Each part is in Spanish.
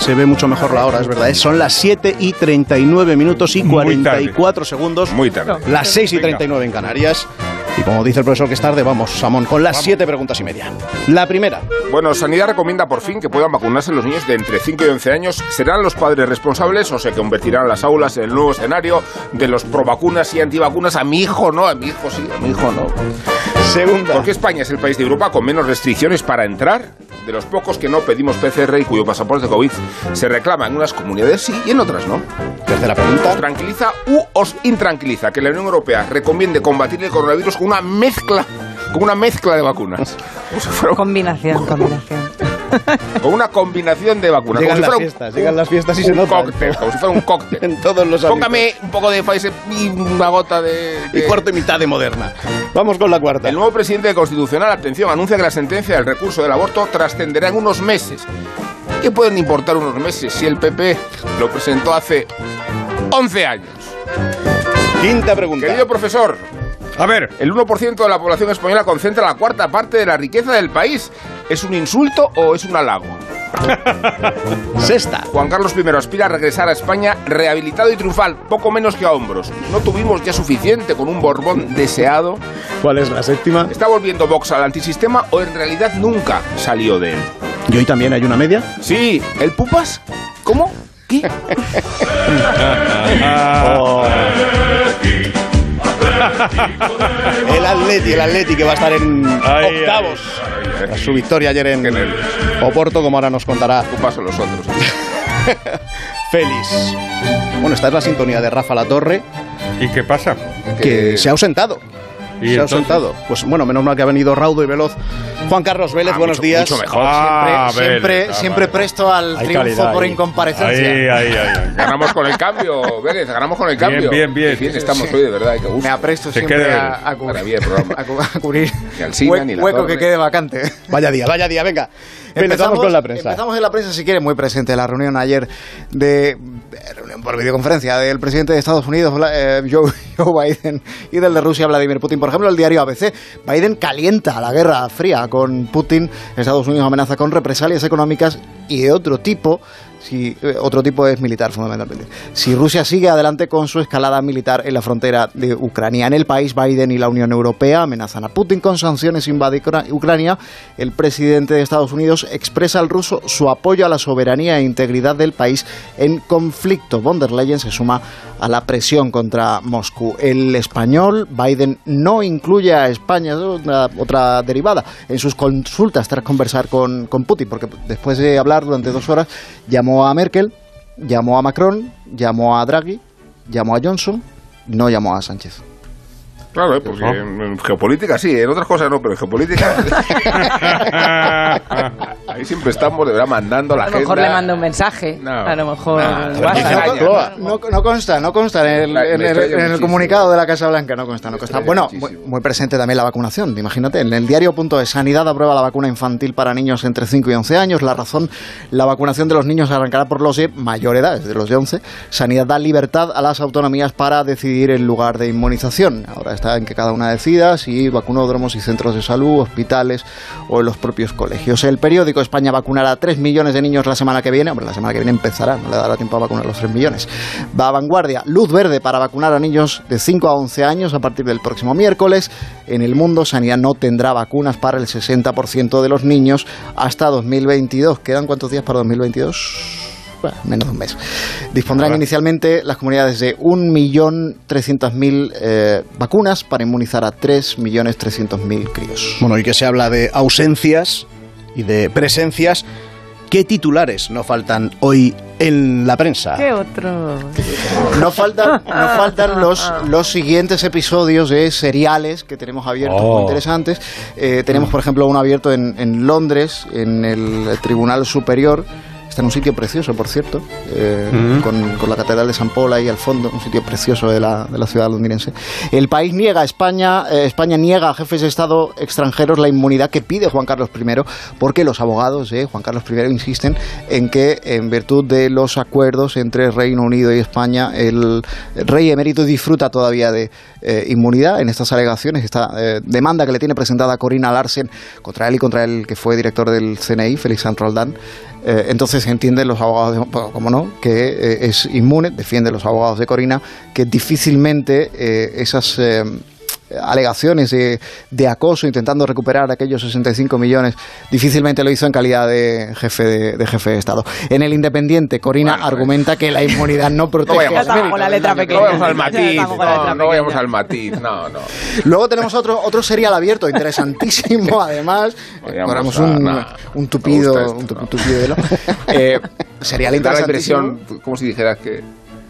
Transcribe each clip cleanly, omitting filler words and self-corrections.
se ve mucho mejor la hora, es verdad. Son las 7:39 y 44 segundos. Muy tarde. Las 6:39 en Canarias. Y como dice el profesor que es tarde, vamos, Samón, con las 7 preguntas y media. La primera. Bueno, Sanidad recomienda por fin que puedan vacunarse los niños de entre 5 y 11 años. ¿Serán los padres responsables o se convertirán las aulas en el nuevo escenario de los provacunas y antivacunas? A mi hijo no, a mi hijo sí, a mi hijo no. Segunda. ¿Por qué España es el país de Europa con menos restricciones para entrar? De los pocos que no pedimos PCR y cuyo pasaporte de COVID se reclama en unas comunidades sí y en otras no. Tercera pregunta. ¿Os tranquiliza u os intranquiliza que la Unión Europea recomiende combatir el coronavirus con una mezcla de vacunas? Combinación. Con una combinación de vacunas. Llegan las fiestas y se nota. Cóctel, como si fuera un cóctel. En todos los ámbitos. Póngame un poco de Pfizer y una gota de... Y cuarto y mitad de Moderna. Vamos con la cuarta. El nuevo presidente Constitucional, atención, anuncia que la sentencia del recurso del aborto trascenderá en unos meses. ¿Qué pueden importar unos meses si el PP lo presentó hace 11 años? Quinta pregunta. Querido profesor, a ver, el 1% de la población española concentra la cuarta parte de la riqueza del país. ¿Es un insulto o es un halago? Sexta. Juan Carlos I aspira a regresar a España rehabilitado y triunfal, poco menos que a hombros. ¿No tuvimos ya suficiente con un Borbón deseado? ¿Cuál es la séptima? ¿Está volviendo Vox al antisistema o en realidad nunca salió de él? ¿Y hoy también hay una media? Sí, ¿el Pupas? ¿Cómo? ¿Qué? El Atleti que va a estar en octavos. Tras su victoria ayer en Oporto, como ahora nos contará. Pupas son los otros. Félix. Bueno, esta es la sintonía de Rafa Latorre. ¿y qué pasa? Que se ha ausentado. ¿Y Se ha entonces? ausentado. Pues bueno, menos mal que ha venido raudo y veloz. Juan Carlos Vélez, buenos días. Mucho mejor. Siempre presto al Hay triunfo calidad por ahí. incomparecencia. Ahí. Ganamos con el cambio, Vélez, ganamos con el cambio. Bien. Qué estamos hoy, de verdad, qué gusto. Me apresto Se siempre queda a cubrir, Maravilla el programa. a cubrir Ni Alsina, ni la hueco Torre. que quede vacante. Vaya día, venga. Empezamos con la prensa. Empezamos en la prensa, si quiere, muy presente la reunión ayer reunión por videoconferencia del presidente de Estados Unidos, Joe Biden, y del de Rusia, Vladimir Putin. Por ejemplo, el diario ABC, Biden calienta la guerra fría con Putin. Estados Unidos amenaza con represalias económicas y de otro tipo. Otro tipo es militar, fundamentalmente. Si Rusia sigue adelante con su escalada militar en la frontera de Ucrania. En el país, Biden y la Unión Europea amenazan a Putin con sanciones si invade Ucrania. El presidente de Estados Unidos expresa al ruso su apoyo a la soberanía e integridad del país en conflicto. Von der Leyen se suma a la presión contra Moscú. El español, Biden no incluye a España, otra derivada, en sus consultas tras conversar con Putin, porque después de hablar durante 2 horas, llamó a Merkel, llamó a Macron, llamó a Draghi, llamó a Johnson, no llamó a Sánchez. Claro, porque en geopolítica sí, en otras cosas no, pero en geopolítica ahí siempre estamos, de verdad, mandando la agenda. A lo mejor le manda un mensaje. No. A lo mejor No, WhatsApp. No consta en el comunicado de la Casa Blanca, no consta. Bueno, muy presente también la vacunación, imagínate. En el diario.es, Sanidad aprueba la vacuna infantil para niños entre 5 y 11 años. La razón, la vacunación de los niños arrancará por los de mayor edad, desde los de 11. Sanidad da libertad a las autonomías para decidir el lugar de inmunización. Ahora está en que cada una decida si vacunódromos y centros de salud, hospitales o en los propios colegios. El periódico, España vacunará a 3 millones de niños la semana que viene. Hombre, la semana que viene empezará, no le dará tiempo a vacunar los 3 millones. Va a Vanguardia, luz verde para vacunar a niños de 5 a 11 años a partir del próximo miércoles. En el mundo, Sanidad no tendrá vacunas para el 60% de los niños hasta 2022. ¿Quedan cuántos días para 2022? Bueno, menos de un mes. Dispondrán inicialmente las comunidades de 1.300.000 vacunas para inmunizar a 3.300.000 críos. Bueno, y que se habla de ausencias y de presencias. ¿Qué titulares no faltan hoy en la prensa? ¿Qué otro? No faltan los siguientes episodios de seriales que tenemos abiertos muy interesantes. Tenemos, por ejemplo, uno abierto en Londres, en el Tribunal Superior. Está en un sitio precioso, por cierto, con la Catedral de San Paul ahí al fondo, un sitio precioso de la ciudad londinense. El país niega a España niega a jefes de Estado extranjeros la inmunidad que pide Juan Carlos I, porque los abogados de Juan Carlos I insisten en que, en virtud de los acuerdos entre Reino Unido y España, el rey emérito disfruta todavía de inmunidad en estas alegaciones, esta demanda que le tiene presentada Corina Larsen contra él y contra el que fue director del CNI, Félix Sanz Roldán. Entonces entienden los abogados, como no, que es inmune, defienden los abogados de Corina, que difícilmente esas alegaciones de acoso intentando recuperar aquellos 65 millones, difícilmente lo hizo en calidad de jefe de Estado. En El Independiente, Corina argumenta que la inmunidad no protege. No vayamos al matiz, no. Luego tenemos otro serial abierto, interesantísimo, además. Ponemos un tupido hilo. Serial interesantísimo. Da la impresión, como si dijeras que...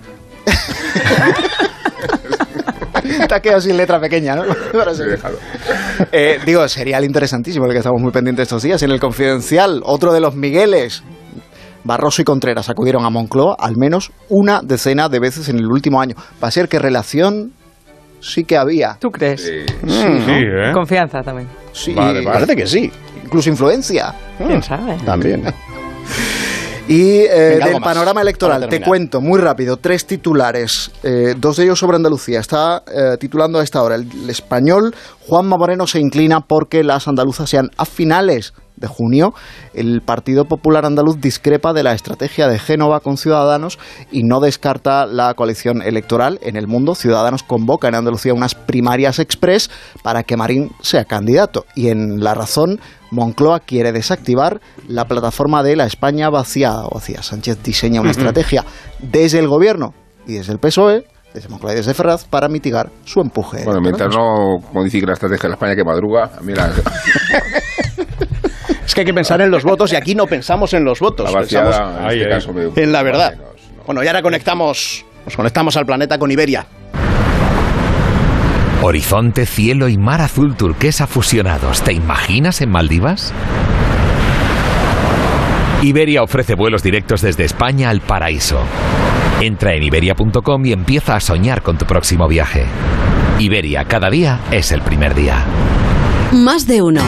Te has quedado sin letra pequeña, ¿no? Sí, digo, serial interesantísimo el que estamos muy pendientes estos días. En El Confidencial, otro de los Migueles, Barroso y Contreras acudieron a Moncloa al menos una decena de veces en el último año. Va a ser que relación sí que había. ¿Tú crees? Sí. Sí, Confianza también. Sí, Vale. Parece que sí. Incluso influencia. ¿Quién sabe? También. Y Venga, del algo más panorama electoral, para te terminar. cuento muy rápido, 3 titulares, 2 de ellos sobre Andalucía. Está titulando a esta hora el Español. Juanma Moreno se inclina porque las andaluzas sean a finales de junio. El Partido Popular Andaluz discrepa de la estrategia de Génova con Ciudadanos y no descarta la coalición electoral. En El Mundo, Ciudadanos convoca en Andalucía unas primarias express para que Marín sea candidato. Y en La Razón, Moncloa quiere desactivar la plataforma de la España vaciada. Sánchez diseña una estrategia desde el gobierno y desde el PSOE, desde Moncloa y desde Ferraz, para mitigar su empuje. Bueno, mientras no modifique la estrategia de la España que madruga, mira, Es que hay que pensar en los votos y aquí no pensamos en los votos. la vaciada, Pensamos en este caso, en la verdad. no. Bueno, y ahora nos conectamos al planeta con Iberia. Horizonte, cielo y mar azul turquesa fusionados. ¿Te imaginas en Maldivas? Iberia ofrece vuelos directos desde España al paraíso. Entra en iberia.com y empieza a soñar con tu próximo viaje. Iberia, cada día es el primer día. Más de uno.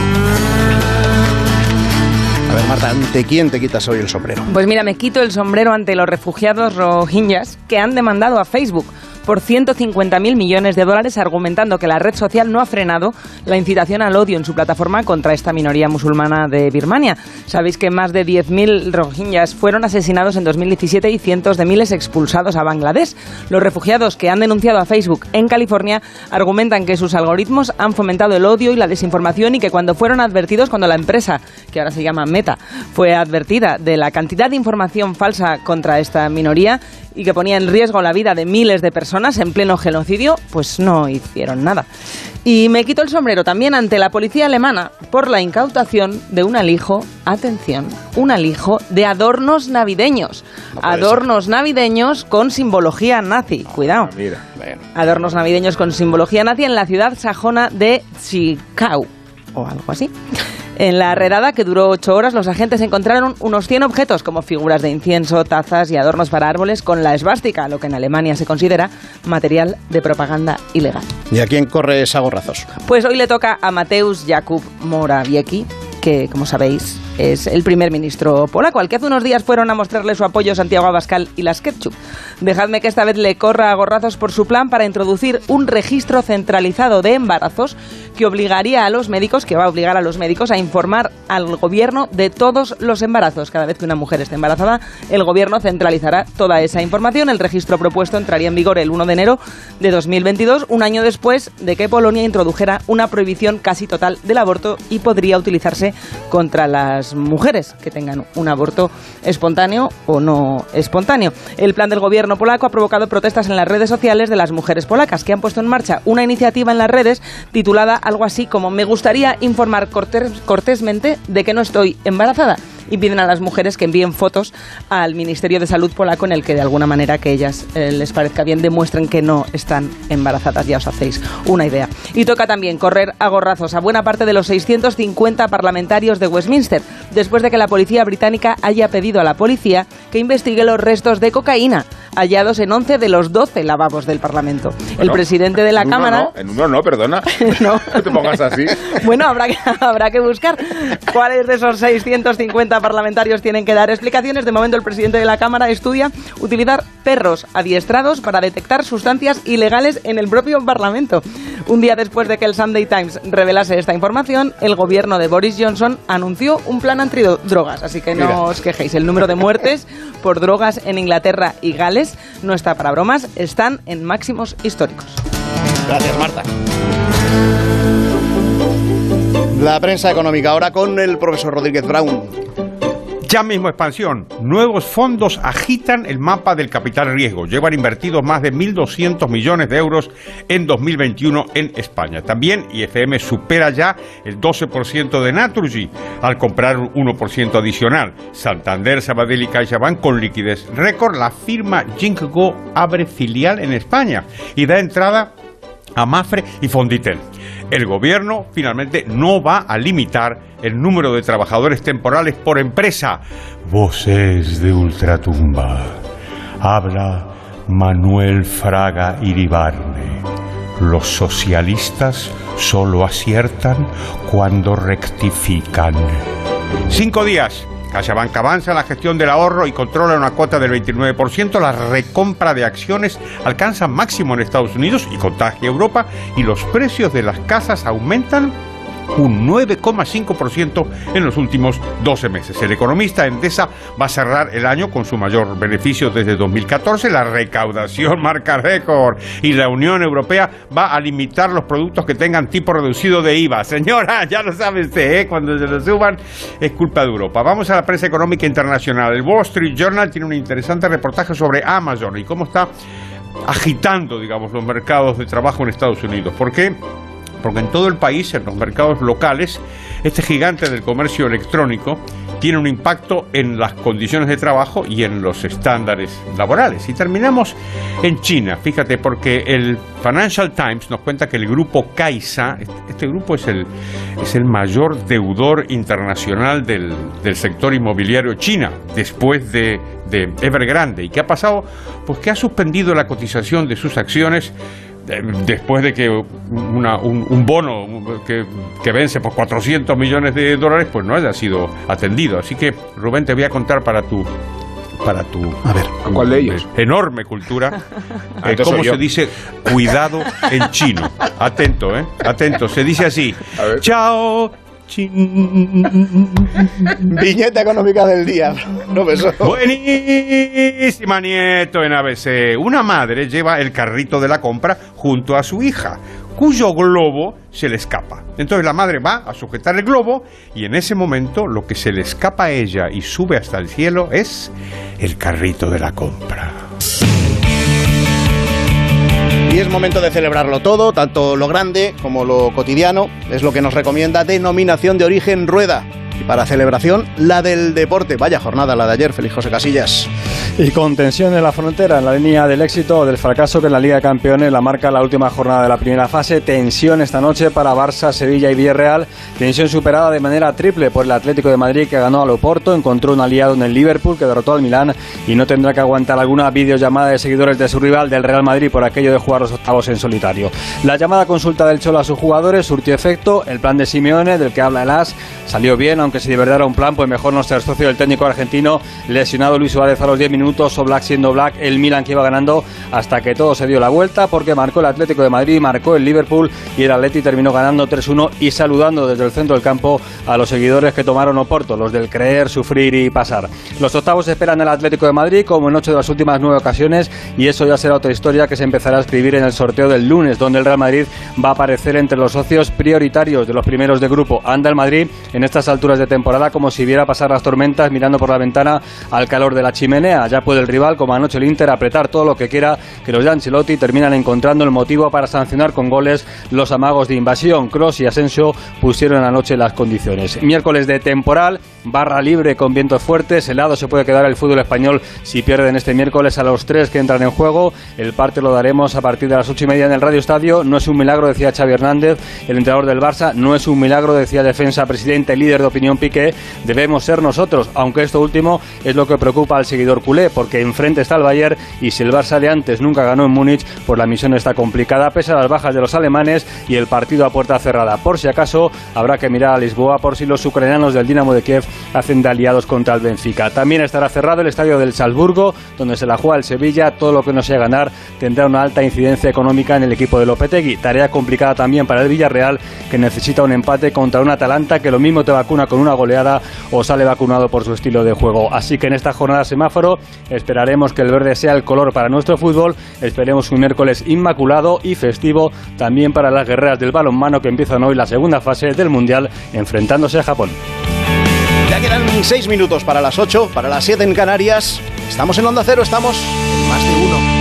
A ver, Marta, ¿ante quién te quitas hoy el sombrero? Pues mira, me quito el sombrero ante los refugiados rohingyas que han demandado a Facebook por 150.000 millones de dólares, argumentando que la red social no ha frenado la incitación al odio en su plataforma contra esta minoría musulmana de Birmania. Sabéis que más de 10.000 rohingyas fueron asesinados en 2017 y cientos de miles expulsados a Bangladesh. Los refugiados que han denunciado a Facebook en California argumentan que sus algoritmos han fomentado el odio y la desinformación y que cuando la empresa, que ahora se llama Meta, fue advertida de la cantidad de información falsa contra esta minoría y que ponía en riesgo la vida de miles de personas en pleno genocidio, pues no hicieron nada. Y me quito el sombrero también ante la policía alemana por la incautación de un alijo, atención, un alijo de adornos navideños. Adornos navideños con simbología nazi, cuidado. Mira. Adornos navideños con simbología nazi en la ciudad sajona de Zwickau, o algo así. En la redada, que duró 8 horas, los agentes encontraron unos 100 objetos como figuras de incienso, tazas y adornos para árboles con la esvástica, lo que en Alemania se considera material de propaganda ilegal. ¿Y a quién corres a gorrazos? Pues hoy le toca a Mateusz Jakub Morawiecki, que, como sabéis, es el primer ministro polaco, al que hace unos días fueron a mostrarle su apoyo Santiago Abascal y las Ketchup. Dejadme que esta vez le corra a gorrazos por su plan para introducir un registro centralizado de embarazos que va a obligar a los médicos a informar al gobierno de todos los embarazos. Cada vez que una mujer esté embarazada, el gobierno centralizará toda esa información. El registro propuesto entraría en vigor el 1 de enero de 2022, un año después de que Polonia introdujera una prohibición casi total del aborto y podría utilizarse contra las mujeres que tengan un aborto espontáneo o no espontáneo. El plan del gobierno polaco ha provocado protestas en las redes sociales de las mujeres polacas, que han puesto en marcha una iniciativa en las redes titulada algo así como "Me gustaría informar cortésmente de que no estoy embarazada", y piden a las mujeres que envíen fotos al Ministerio de Salud polaco en el que de alguna manera que ellas les parezca bien demuestren que no están embarazadas. Ya os hacéis una idea. Y toca también correr a gorrazos a buena parte de los 650 parlamentarios de Westminster, después de que la policía británica haya pedido a la policía que investigue los restos de cocaína hallados en 11 de los 12 lavabos del Parlamento. Bueno, el presidente de la Cámara... En uno no, perdona. No. No te pongas así. Bueno, habrá que buscar cuáles de esos 650 parlamentarios tienen que dar explicaciones. De momento, el presidente de la Cámara estudia utilizar perros adiestrados para detectar sustancias ilegales en el propio Parlamento. Un día después de que el Sunday Times revelase esta información, el gobierno de Boris Johnson anunció un plan antidrogas, así que no os quejéis. El número de muertes por drogas en Inglaterra y Gales no está para bromas, están en máximos históricos. Gracias, Marta. La prensa económica ahora con el profesor Rodríguez Brown. Ya mismo expansión. Nuevos fondos agitan el mapa del capital riesgo. Llevan invertidos más de 1.200 millones de euros en 2021 en España. También IFM supera ya el 12% de Naturgy al comprar un 1% adicional. Santander, Sabadell y CaixaBank con liquidez récord. La firma Ginkgo abre filial en España y da entrada a Mafre y Fonditel. El gobierno finalmente no va a limitar el número de trabajadores temporales por empresa. Voces de ultratumba. Habla Manuel Fraga Iribarne. Los socialistas solo aciertan cuando rectifican. 5 días. CaixaBank avanza en la gestión del ahorro y controla una cuota del 29%. La recompra de acciones alcanza máximo en Estados Unidos y contagia a Europa. Y los precios de las casas aumentan un 9,5% en los últimos 12 meses. El economista Endesa va a cerrar el año con su mayor beneficio desde 2014. La recaudación marca récord y la Unión Europea va a limitar los productos que tengan tipo reducido de IVA. Señora, ya lo sabe usted, cuando se lo suban es culpa de Europa. Vamos a la prensa económica internacional. El Wall Street Journal tiene un interesante reportaje sobre Amazon y cómo está agitando, digamos, los mercados de trabajo en Estados Unidos. ¿Por qué? Porque en todo el país, en los mercados locales, este gigante del comercio electrónico tiene un impacto en las condiciones de trabajo y en los estándares laborales. Y terminamos en China, fíjate, porque el Financial Times nos cuenta que el grupo Caisa, este grupo es el mayor deudor internacional del sector inmobiliario china, después de Evergrande. ¿Y qué ha pasado? Pues que ha suspendido la cotización de sus acciones después de que un bono que vence por 400 millones de dólares pues no haya sido atendido. Así que, Rubén, te voy a contar para tu a ver, ¿cuál de ellos? Enorme cultura cómo se dice cuidado en chino. Atento, atento, se dice así: chao viñeta económica del día, profesor. Buenísima, Nieto, en ABC. Una madre lleva el carrito de la compra junto a su hija, cuyo globo se le escapa. Entonces la madre va a sujetar el globo y en ese momento lo que se le escapa a ella y sube hasta el cielo es el carrito de la compra. Y es momento de celebrarlo todo, tanto lo grande como lo cotidiano. Es lo que nos recomienda Denominación de Origen Rueda. Y para celebración, la del deporte. Vaya jornada la de ayer, feliz José Casillas. Y con tensión en la frontera, en la línea del éxito o del fracaso que en la Liga de Campeones la marca la última jornada de la primera fase. Tensión esta noche para Barça, Sevilla y Villarreal. Tensión superada de manera triple por el Atlético de Madrid, que ganó al Oporto, encontró un aliado en el Liverpool, que derrotó al Milán y no tendrá que aguantar alguna videollamada de seguidores de su rival del Real Madrid por aquello de jugar los octavos en solitario. La llamada consulta del Cholo a sus jugadores surtió efecto. El plan de Simeone, del que habla el AS, salió bien, aunque si de verdad era un plan, pues mejor no ser socio del técnico argentino. Lesionado Luis Suárez a los 10 minutos, Oblak siendo Oblak, el Milan que iba ganando hasta que todo se dio la vuelta, porque marcó el Atlético de Madrid, marcó el Liverpool y el Atleti terminó ganando 3-1 y saludando desde el centro del campo a los seguidores que tomaron Oporto, los del creer, sufrir y pasar. Los octavos esperan al Atlético de Madrid como en 8 de las últimas 9 ocasiones, y eso ya será otra historia que se empezará a escribir en el sorteo del lunes, donde el Real Madrid va a aparecer entre los socios prioritarios de los primeros de grupo. Anda el Madrid en estas alturas de temporada como si viera pasar las tormentas mirando por la ventana al calor de la chimenea. Ya puede el rival, como anoche el Inter, apretar todo lo que quiera, que los de Ancelotti terminan encontrando el motivo para sancionar con goles los amagos de invasión. Kroos y Asensio pusieron anoche las condiciones. Miércoles de temporal, barra libre con vientos fuertes, helado se puede quedar el fútbol español si pierden este miércoles a los 3 que entran en juego. El parte lo daremos a partir de las 8:30 en el Radio Estadio. No es un milagro, decía Xavi Hernández, el entrenador del Barça. No es un milagro, decía defensa, presidente, líder de opinión Piqué. Debemos ser nosotros, aunque esto último es lo que preocupa al seguidor culé. culé, porque enfrente está el Bayern y si el Barça de antes nunca ganó en Múnich, pues la misión está complicada, pese a las bajas de los alemanes y el partido a puerta cerrada. Por si acaso, habrá que mirar a Lisboa por si los ucranianos del Dinamo de Kiev hacen de aliados contra el Benfica. También estará cerrado el estadio del Salzburgo, donde se la juega el Sevilla. Todo lo que no sea ganar tendrá una alta incidencia económica en el equipo de Lopetegui. Tarea complicada también para el Villarreal, que necesita un empate contra un Atalanta que lo mismo te vacuna con una goleada o sale vacunado por su estilo de juego. Así que en esta jornada semáforo esperaremos que el verde sea el color para nuestro fútbol. Esperemos un miércoles inmaculado y festivo también para las guerreras del balonmano, que empiezan hoy la segunda fase del Mundial enfrentándose a Japón. Ya quedan 6 minutos para las 8, para las 7 en Canarias. Estamos en Onda Cero, estamos en Más de Uno.